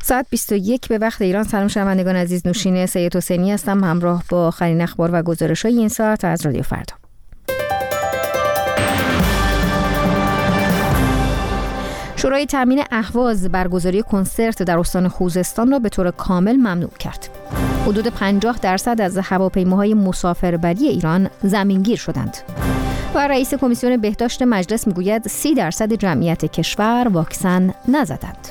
ساعت 21 به وقت ایران. سلام شنوندگان عزیز، نوشین سید حسینی هستم همراه با آخرین اخبار و گزارش‌های این ساعت از رادیو فردا. شورای تامین اهواز برگزاری کنسرت در استان خوزستان را به طور کامل ممنوع کرد. حدود 50% از هواپیماهای مسافربری ایران زمینگیر شدند. و رئیس کمیسیون بهداشت مجلس میگوید 30% جمعیت کشور واکسن نزدند.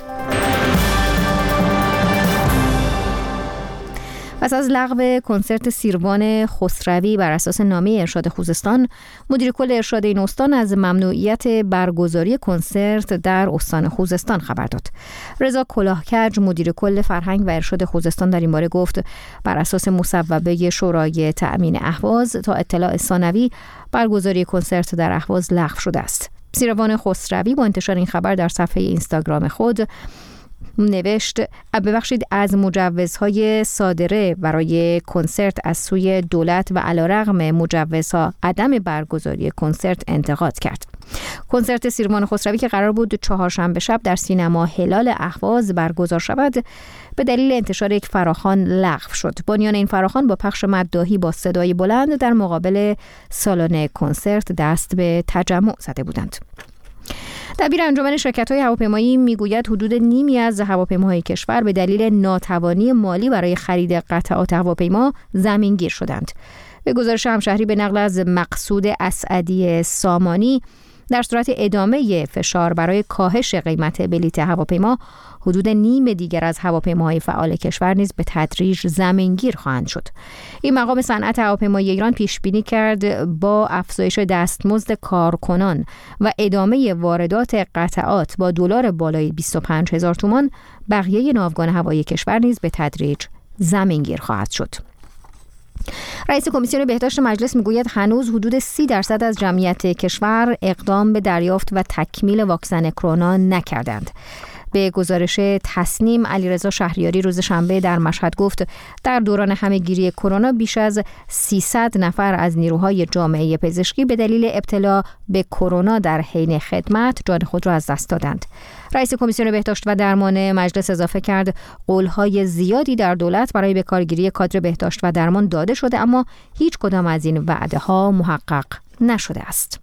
پس از لغو کنسرت سیروان خسروی بر اساس نامه ارشاد خوزستان، مدیر کل ارشاد این استان از ممنوعیت برگزاری کنسرت در استان خوزستان خبر داد. رضا کلاهکج مدیر کل فرهنگ و ارشاد خوزستان در این باره گفت بر اساس مصوبه شورای تأمین اهواز تا اطلاع ثانوی برگزاری کنسرت در اهواز لغو شده است. سیروان خسروی با انتشار این خبر در صفحه اینستاگرام خود نوشت از مجوزهای صادره برای کنسرت از سوی دولت و علیرغم مجوزها عدم برگزاری کنسرت انتقاد کرد. کنسرت سیروان خسروی که قرار بود چهارشنبه شب در سینما هلال اهواز برگزار شود، به دلیل انتشار یک فراخوان لغو شد. بانیان این فراخوان با پخش مداحی با صدای بلند در مقابل سالن کنسرت دست به تجمع زده بودند. دبیر انجمن شرکت‌های هواپیمایی میگوید حدود نیمی از هواپیماهای کشور به دلیل ناتوانی مالی برای خرید قطعات هواپیما زمینگیر شدند. به گزارش همشهری به نقل از مقصود اسعدی سامانی، در صورت ادامه فشار برای کاهش قیمت بلیط هواپیما، حدود نیم دیگر از هواپیماهای فعال کشور نیز به تدریج زمینگیر خواهند شد. این مقام صنعت هواپیمایی ایران پیش بینی کرد با افزایش دستمزد کارکنان و ادامه واردات قطعات با دلار بالای 25,000 تومان، بقیه ناوگان هوایی کشور نیز به تدریج زمینگیر خواهد شد. رئیس کمیسیون بهداشت مجلس میگوید هنوز حدود 30% از جمعیت کشور اقدام به دریافت و تکمیل واکسن کرونا نکردند. به گزارش تصنیم، علیرضا شهریاری روز شنبه در مشهد گفت در دوران همه‌گیری کرونا بیش از 300 نفر از نیروهای جامعه پزشکی به دلیل ابتلا به کرونا در حین خدمت جان خود را از دست دادند. رئیس کمیسیون بهداشت و درمان مجلس اضافه کرد قول‌های زیادی در دولت برای بکارگیری کادر بهداشت و درمان داده شده، اما هیچ کدام از این وعده‌ها محقق نشده است.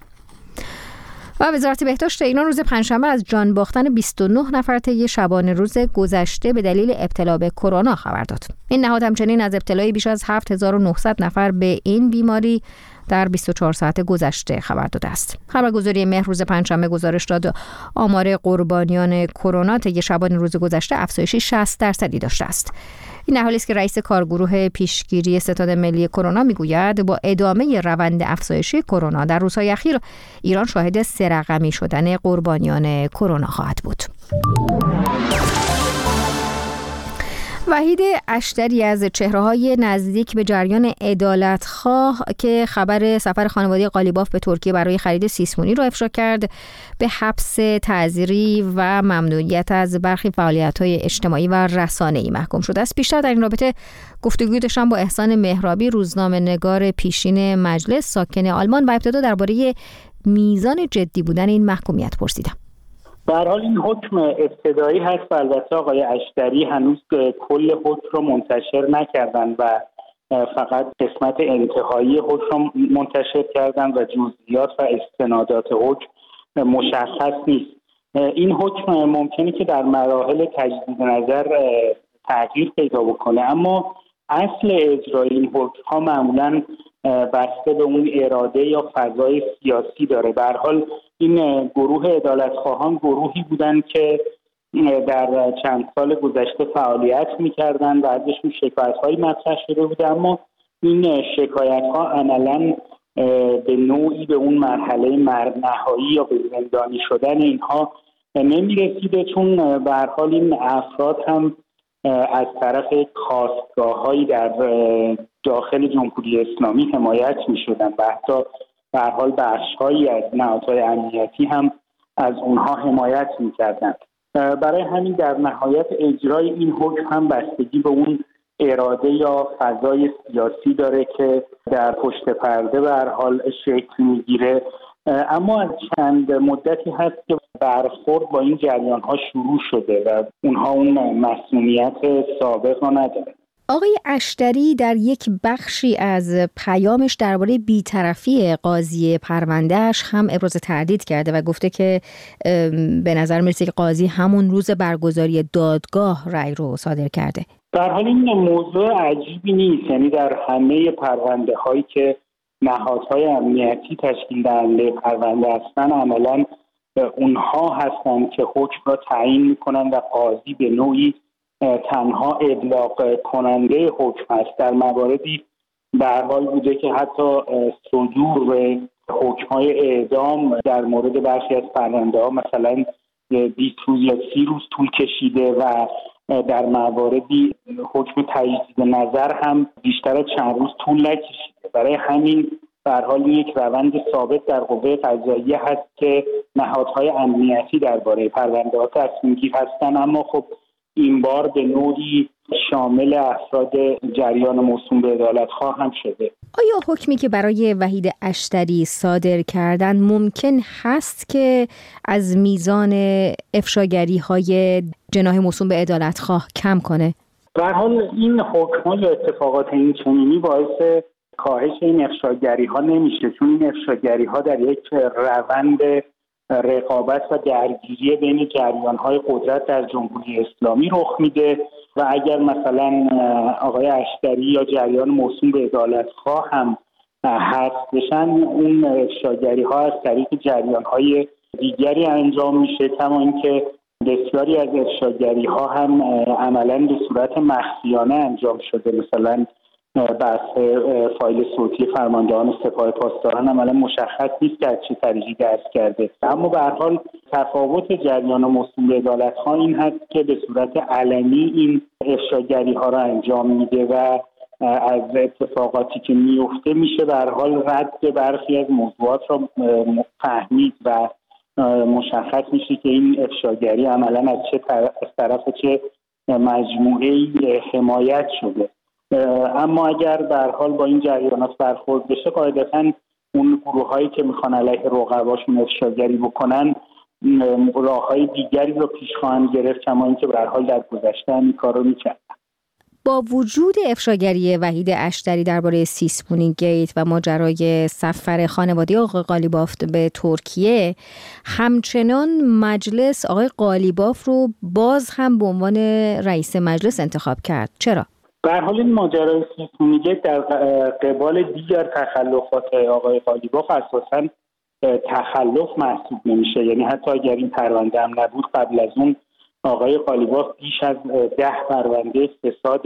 و وزارت بهداشت ایران روز پنجشنبه از جان باختن 29 نفر طی شبانه روز گذشته به دلیل ابتلا به کرونا خبر داد. این نهاد همچنین از ابتلای بیش از 7900 نفر به این بیماری در 24 ساعت گذشته خبر داده است. خبرگزاری مهر روز پنجشنبه گزارش داد آمار قربانیان کرونا طی شبانه روز گذشته افزایشی 60% داشته است. این حالی است که رئیس کارگروه پیشگیری ستاد ملی کرونا میگوید با ادامه روند افزایشی کرونا در روزهای اخیر ایران شاهد 3 رقمی شدن قربانیان کرونا خواهد بود. وحید اشتری از چهره‌های نزدیک به جریان عدالتخواه که خبر سفر خانواده قالیباف به ترکیه برای خرید سیسمونی را افشا کرد، به حبس تعزیری و ممنوعیت از برخی فعالیت‌های اجتماعی و رسانه‌ای محکوم شده است. بیشتر در این رابطه گفتگوی داشتم با احسان مهرابی، روزنامه‌نگار پیشین مجلس ساکن آلمان، و ابتدا درباره میزان جدی بودن این محکومیت پرسیدم. به هر حال این حکم ابتدایی هست و البته آقای اشتری هنوز کل حکم رو منتشر نکردن و فقط قسمت انتهایی حکم رو منتشر کردن و جزئیات و استنادات حکم مشخص نیست. این حکم ممکنه که در مراحل تجدید نظر تغییر پیدا بکنه، اما اصل اجرای این حکم ها معمولاً بسته به اون اراده یا فضای سیاسی داره. به هر حال این گروه عدالتخواهان گروهی بودن که در چند سال گذشته فعالیت می‌کردن و ازشون شکایت‌های مطرح شده بوده، اما این شکایت‌ها عملاً به نوعی به اون مرحله نهایی یا به زندانی شدن اینها نمی‌رسیده، چون به هر حال این افراد هم از طرف خاستگاه‌هایی در داخل جمهوری اسلامی حمایت می‌شدن و حتی به هر حال بخش‌هایی از نهادهای امنیتی هم از اونها حمایت می‌کردند. برای همین در نهایت اجرای این حکم هم بستگی به اون اراده یا فضای سیاسی داره که در پشت پرده به هر حال شکل می‌گیره. اما از چند مدتی هست که برخورد با این جریان‌ها شروع شده و اونها اون مسئولیت سابق را ندارن. آقای اشتری در یک بخشی از پیامش درباره بی‌طرفی قاضی پروندهش هم ابراز تردید کرده و گفته که به نظر میرسه که قاضی همون روز برگزاری دادگاه رأی رو صادر کرده. در حال این موضوع عجیبی نیست، یعنی در همه پرونده هایی که نهادهای امنیتی تشکیل دهنده پرونده هستن عملاً اونها هستن که حکم را تعیین میکنن و قاضی به نوعی تنها ابلاغ کننده حکم است. در مواردی به هر حال بوده که حتی صدور حکم‌های اعدام در مورد برخی از پرونده‌ها مثلا 20 روز یا 30 روز طول کشیده و در مواردی حکم تجدید نظر هم بیشتر از چند روز طول نکشیده. برای همین به هر حال یک روند ثابت در قوه قضاییه هست که نهادهای امنیتی درباره پرونده‌ها تصمیم‌گیر هستند، اما خب این بار به نوعی شامل افراد جریان موسوم به عدالتخواه هم شده. آیا حکمی که برای وحید اشتری صادر کردن ممکن هست که از میزان افشاگری‌های جناح موسوم به عدالتخواه کم کنه؟ به هر حال این حکم‌ها یا اتفاقات این چنینی باعث کاهش این افشاگری‌ها نمیشه، چون این افشاگری‌ها در یک روند رقابت و درگیری بین جریان‌های قدرت در جمهوری اسلامی رخ میده و اگر مثلا آقای اشتری یا جریان موسوم به عدالتخواه هم حذف بشن، اون افشاگری‌ها از طریق جریان‌های دیگری انجام میشه، کما اینکه بسیاری از افشاگری‌ها هم عملاً به صورت مخفیانه انجام شده. مثلا بحث فایل صوتی فرماندهان سپاه پاسداران عملا مشخص نیست که از چه طریقی دست کرده، اما به هر حال تفاوت جریان موسوم به عدالتخواه این هست که به صورت علنی این افشاگری‌ها را انجام میده و از اتفاقاتی که میفته میشه به هر حال رد برخی از موضوعات را فهمید و مشخص میشه که این افشاگری عملا از طرف چه مجموعه‌ای حمایت شده. اما اگر به هر حال با این جریانات برخورد بشه، قاعدتاً اون گروه‌هایی که میخوان علیه رقباشون افشاگری بکنن راه‌های دیگری رو پیش خواهند گرفت، کما اینکه به هر حال در گذشته این کارو می‌کردن. با وجود افشاگری وحید اشتری درباره سیسمونی گیت و ماجرای سفر خانواده آقای قالیباف به ترکیه، همچنان مجلس آقای قالیباف رو باز هم به عنوان رئیس مجلس انتخاب کرد. چرا؟ به هر حال این ماجرای سیسمونی گیت در قبال دیگر تخلفات آقای قالیباف اساساً تخلف محسوب نمیشه، یعنی حتی اگر این پرونده هم نبود قبل از اون آقای قالیباف بیش از 10 پرونده فساد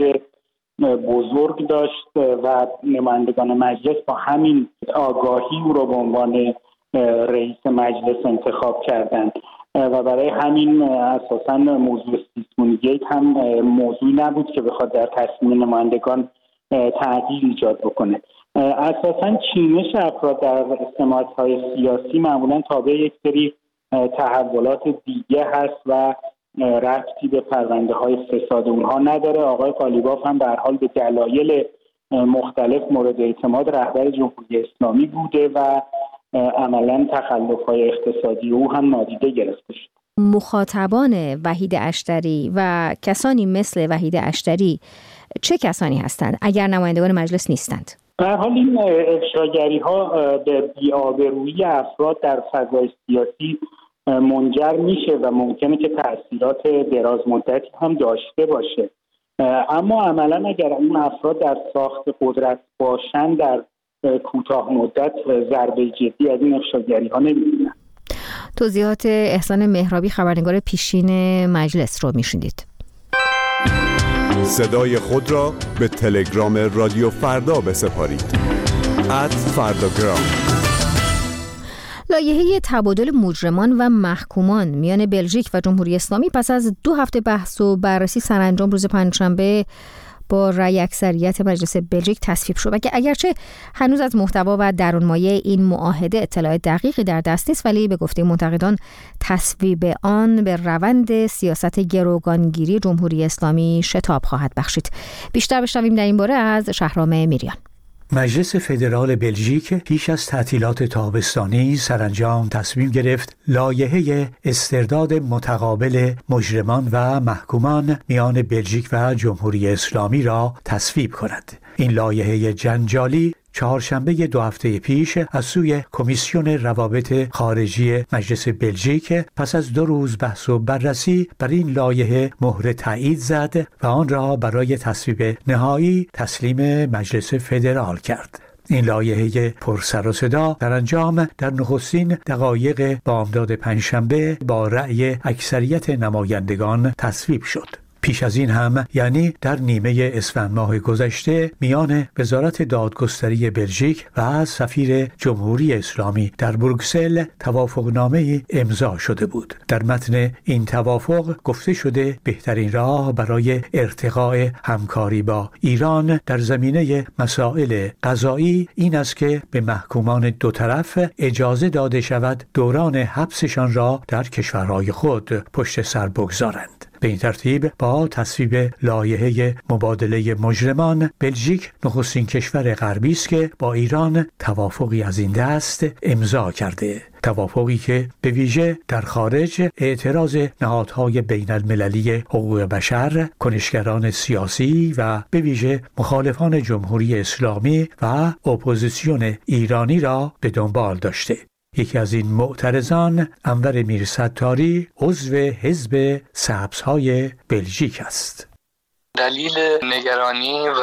بزرگ داشت و نمایندگان مجلس با همین آگاهی او را به عنوان رئیس مجلس انتخاب کردند و برای همین اساساً موضوع سیسمونی گیت هم موضوعی نبود که بخواد در تصمیم نمایندگان تعدیل ایجاد بکنه. اساساً چینش افراد در سمت‌های سیاسی معمولاً تابع یک سری تحولات دیگه هست و ربطی به پرونده‌های فساد اونها نداره. آقای قالیباف هم به هر حال به دلایل مختلف مورد اعتماد رهبر جمهوری اسلامی بوده و عملاً تخلف‌های اقتصادی او هم نادیده گرفته شد. مخاطبان وحید اشتری و کسانی مثل وحید اشتری چه کسانی هستند اگر نمایندگان مجلس نیستند؟ به هر حال این افشاگری‌ها به بی‌آبرویی افراد در فضای سیاسی منجر میشه و ممکنه که تأثیرات دراز مدتی هم داشته باشه، اما عملاً اگر اون افراد در ساخت قدرت باشن در کوتاه مدت ضربه جدی از این افشاگری‌ها نمی‌بینن. توضیحات احسان مهرابی خبرنگار پیشین مجلس رو میشنیدید. صدای خود را به تلگرام رادیو فردا بسپارید. @فرداگرام. لایحه تبادل مجرمان و محکومان میان بلژیک و جمهوری اسلامی پس از 2 هفته بحث و بررسی سرانجام روز پنجشنبه با رأی اکثریت مجلس بلژیک تصویب شد. و که اگرچه هنوز از محتوا و درونمایه این معاهده اطلاع دقیقی در دست نیست، ولی به گفته منتقدان تصویب آن به روند سیاست گروگانگیری جمهوری اسلامی شتاب خواهد بخشید. بیشتر بشنویم در این باره از شهرام میریان. مجلس فدرال بلژیک پیش از تعطیلات تابستانی سرانجام تصمیم گرفت لایحه استرداد متقابل مجرمان و محکومان میان بلژیک و جمهوری اسلامی را تصویب کند. این لایحه جنجالی چهارشنبه 2 هفته پیش از سوی کمیسیون روابط خارجی مجلس بلژیک پس از 2 روز بحث و بررسی بر این لایحه مهر تایید زد و آن را برای تصویب نهایی تسلیم مجلس فدرال کرد. این لایحه پر سر و صدا سرانجام در نخستین دقایق بامداد پنجشنبه با رأی اکثریت نمایندگان تصویب شد. پیش از این هم یعنی در نیمه اسفند ماه گذشته میان وزارت دادگستری بلژیک و سفیر جمهوری اسلامی در بروکسل توافقنامه امضا شده بود. در متن این توافق گفته شده بهترین راه برای ارتقاء همکاری با ایران در زمینه مسائل قضایی این است که به محکومان دو طرف اجازه داده شود دوران حبسشان را در کشورهای خود پشت سر بگذارند. به این ترتیب با تصویب لایحه مبادله مجرمان بلژیک نخستین کشور غربی است که با ایران توافقی از این دست امضا کرده. توافقی که به ویژه در خارج اعتراض نهادهای بین المللی حقوق بشر، کنشگران سیاسی و به ویژه مخالفان جمهوری اسلامی و اپوزیسیون ایرانی را به دنبال داشته. یکی از این معترضان انور میرستاری عضو حزب سبزهای بلژیک است. دلیل نگرانی و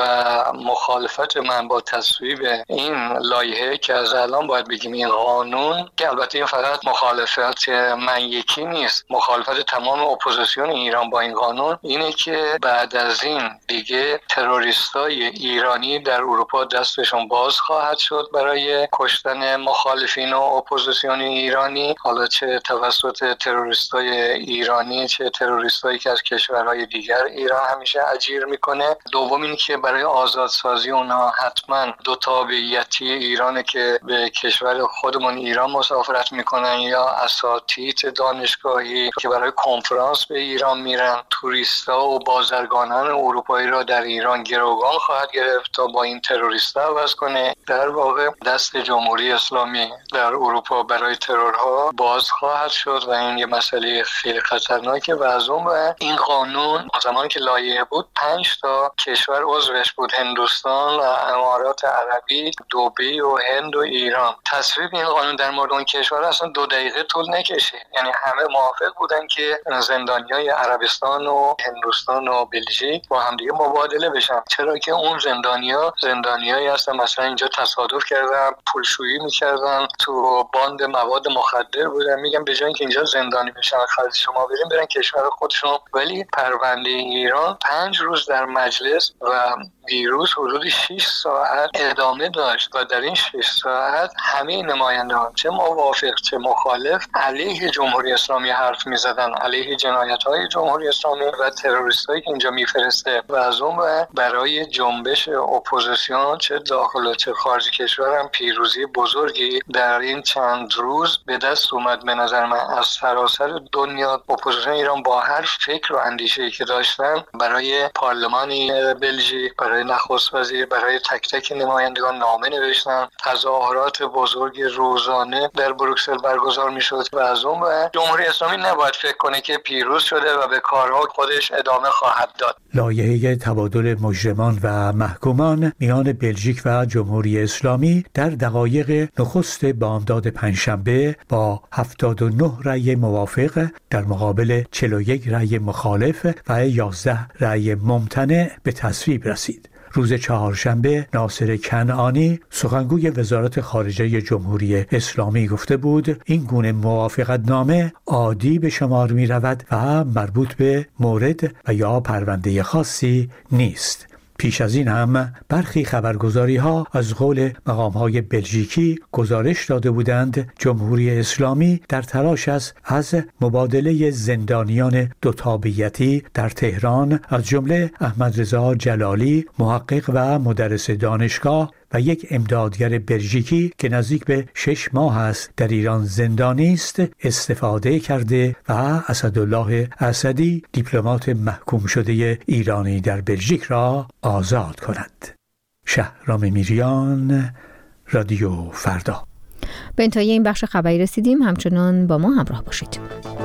مخالفت من با تصویب این لایحه که از الان باید بگیم این قانون، که البته این فقط مخالفت من یکی نیست، مخالفت تمام اپوزیسیون ایران با این قانون اینه که بعد از این دیگه تروریستای ایرانی در اروپا دستشون باز خواهد شد برای کشتن مخالفین و اپوزیسیون ایرانی، حالا چه توسط تروریستای ایرانی چه تروریستایی که از کشورهای دیگر ایران همیشه اجیر میکنه. دوم این که برای آزادسازی اونها حتما دو تابعیتی ایرانه که به کشور خودمون ایران مسافرت میکنن یا اساتید دانشگاهی که برای کنفرانس به ایران میرن. توریستا و بازرگانان اروپایی را در ایران گروگان خواهد گرفت تا با این تروریستا عوض کنه. در واقع دست جمهوری اسلامی در اروپا برای ترورها باز خواهد شد و این یه مسئله خیلی خطرناکه. و از اون این قانون زمانی که لایحه بود 5 تا کشور عضوش بود، هندوستان و امارات عربی، دبی و هند و ایران. تصویب این قانون در مورد اون کشورها اصلا 2 دقیقه طول نکشید، یعنی همه موافق بودن که زندانیای عربستان و هندوستان و بلژیک با هم دیگه مبادله بشن، چرا که اون زندانیایی هستن مثلا اینجا تصادف کردن، پولشویی میکردن، تو باند مواد مخدر بودن، میگن به جای اینکه اینجا زندانی بشن خارج شما برن کشور خودشون. ولی پرونده ایران 5 روز در مجلس و دیروز حدود 6 ساعت ادامه داشت و در این 6 ساعت همه نمایندگان چه موافق چه مخالف علیه جمهوری اسلامی حرف میزدن، علیه جنایت‌های جمهوری اسلامی و تروریستایی که اینجا میفرسته. و از اون برای جنبش اپوزیسیون چه داخل و چه خارج کشور هم پیروزی بزرگی در این چند روز به دست اومد. به نظر من از سراسر دنیا اپوزیسیون ایران با هر فکر و اندیشه‌ای که داشتن برای پارلمانی بلژیک، برای نخست وزیر، برای تک تک نمایندگان نامه نوشتن. تظاهرات بزرگ روزانه در بروکسل برگزار میشد و از اون جمهوری اسلامی نباید فکر کنه که پیروز شده و به کارها خودش ادامه خواهد داد. لایحه تبادل مجرمان و محکومان میان بلژیک و جمهوری اسلامی در دقایق نخست بامداد پنجشنبه با 79 رأی موافق در مقابل 41 رأی مخالف و 11 رأی ممتنع به تصویب رسید. روز چهارشنبه ناصر کنعانی سخنگوی وزارت خارجه جمهوری اسلامی گفته بود این گونه موافقتنامه عادی به شمار می رود و مربوط به مورد و یا پرونده خاصی نیست. پیش از این هم برخی خبرگزاری‌ها از قول مقام‌های بلژیکی گزارش داده بودند جمهوری اسلامی در تلاش است از مبادله زندانیان دو تابعیتی در تهران از جمله احمد رضا جلالی محقق و مدرس دانشگاه و یک امدادگر بلژیکی که نزدیک به 6 ماه است در ایران زندانی است استفاده کرده و اسدالله اسدی دیپلمات محکوم شده ایرانی در بلژیک را آزاد کند. شهرام میریان، رادیو فردا. به انتهای این بخش خبری رسیدیم. همچنان با ما همراه باشید.